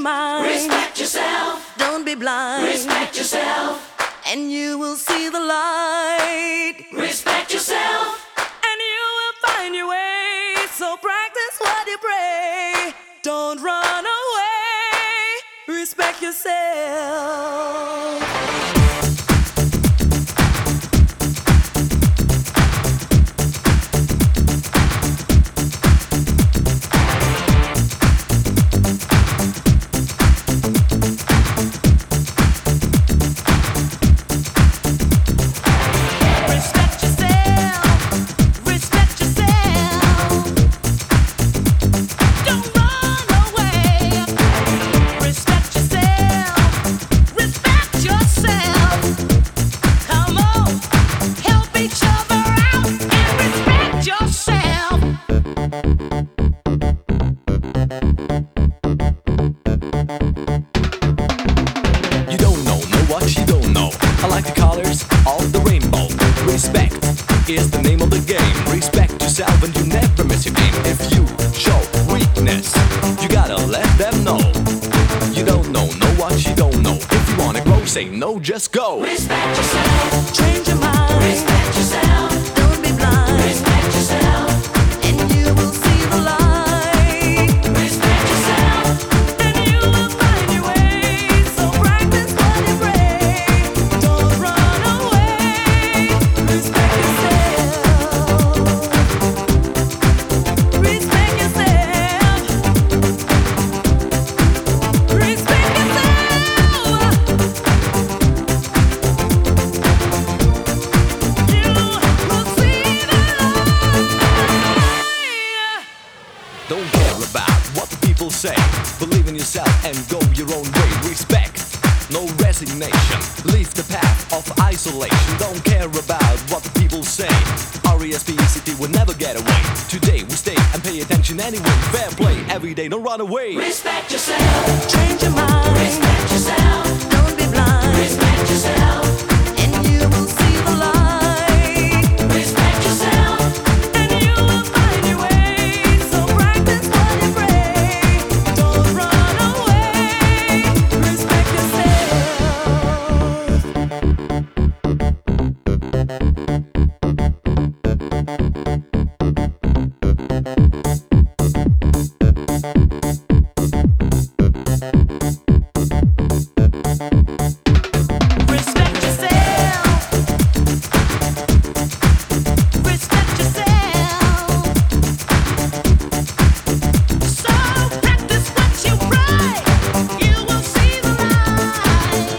mind. Respect yourself. Don't be blind. Respect yourself. And you will see the light. Respect yourself. And you will find your way. So practice what you pray. Don't run away. Respect yourself. Is the name of the game. Respect yourself and you never miss your game. If you show weakness, you gotta let them know. You don't know what you don't know. If you wanna grow, say no, just go. Respect yourself. Change your mind. Respect yourself. Don't be blind. Respect yourself. And you will see the light. Respect yourself. And you will find your way. So practice what you pray. Don't run away. Respect yourself. Respect yourself. Respect yourself. You will see the light. Don't care about what the people say. Believe in yourself and go your own way. Respect, no resignation. Leave the path of isolation. Don't care about what the people say. R-E-S-P-E-C-T will never get away. Today we stay and pay attention anyway. Fair play every day, don't run away. Respect yourself. Change your mind. Respect yourself. Don't be blind. Respect yourself. And you will see the light. Respect yourself. And you will find your way. So practice what you pray. Don't run away. Respect yourself. Respect yourself. Respect yourself. So practice what you pray. You will see the light.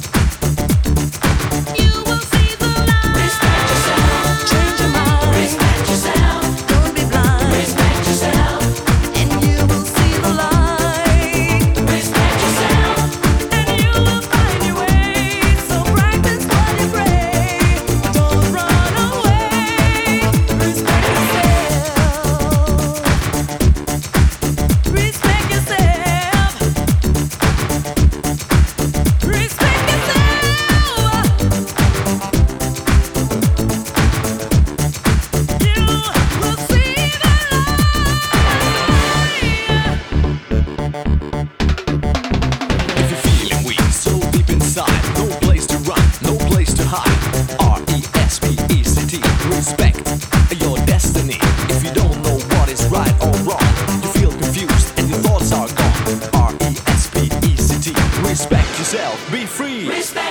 You will see the light. Respect yourself. Change your mind. Respect yourself. Don't be blind. Respect yourself. And you will see the light. Respect yourself. And you will find your way. So practice what you pray. Don't run away. Respect yourself. Respect yourself. Respect yourself. You will see the light. If you're feeling weak, so deep inside, no place to run, no place to hide. R-E-S-P-E-C-T, respect your destiny. If you don't know what is right or wrong, you feel confused and your thoughts are gone. R-E-S-P-E-C-T, respect yourself, be free. Respect